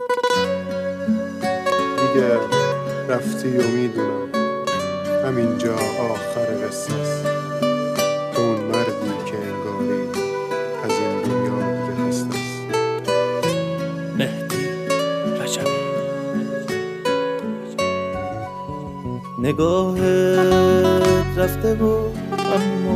دیگه رفتی و میدونم همینجا آخر قصه است. تو اون مردی که انگاری از این دنیا دیگه هست است. مهدی رجبی. نگاهت رفته بود اما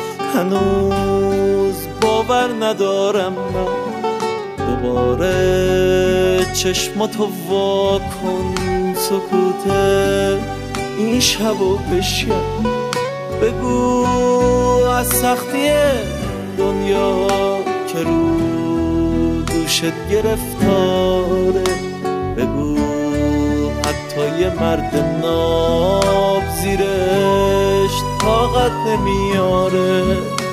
هنوز باور ندارم من. دوباره چشماتو وا کن، سکوت این شبو بشکن. بگو از سختی دنیا که رو دوشت گرفتاره. بگو حتی یه مرد ناب زیرش طاقت نمیاره.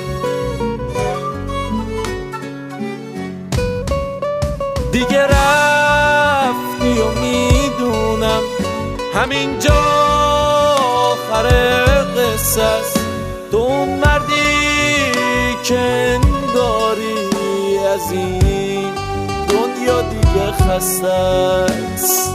دیگه رفتی و میدونم همینجا آخر قصه است. تو اون مردی که انگاری از این دنیا دیگه خسته است.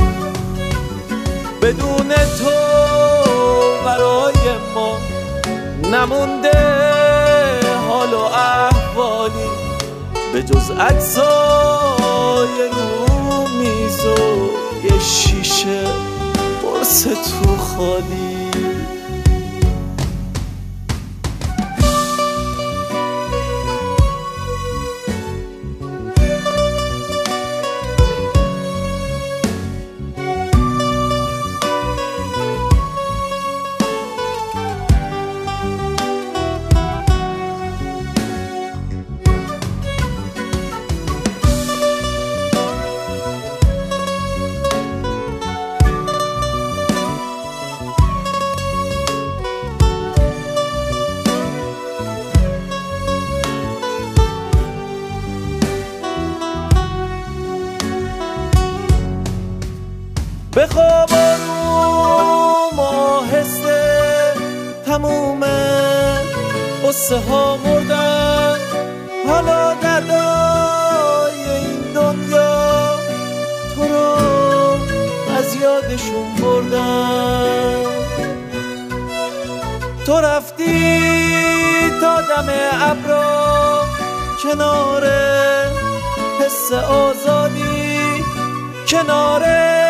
بدون تو برای ما نمونده حال و احوالی به جز عکسای رو میز و یه شیشه قرص تو خالی. بخواب آروم آهسته، تمومه قصه ها مردن. حالا دردای این دنیا تو رو از یادشون بردن. تو رفتی تا دم ابرا کنار حس آزادی، کنار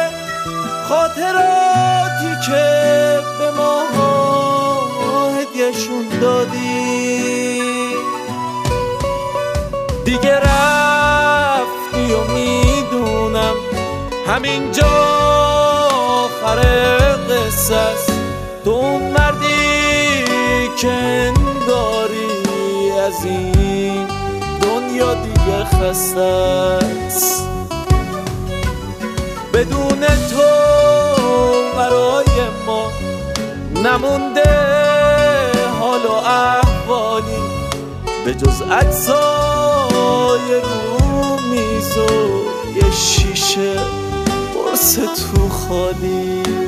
خاطراتی که به ما هدیه‌شون دادی. دیگه رفتی و میدونم همینجا آخر قصه است. تو اون مردی که انگاری از این دنیا دیگه خسته است. بدون تو برای ما نمونده حال و احوالی به جز عکسای رو میز و یه شیشه قرص تو خالی.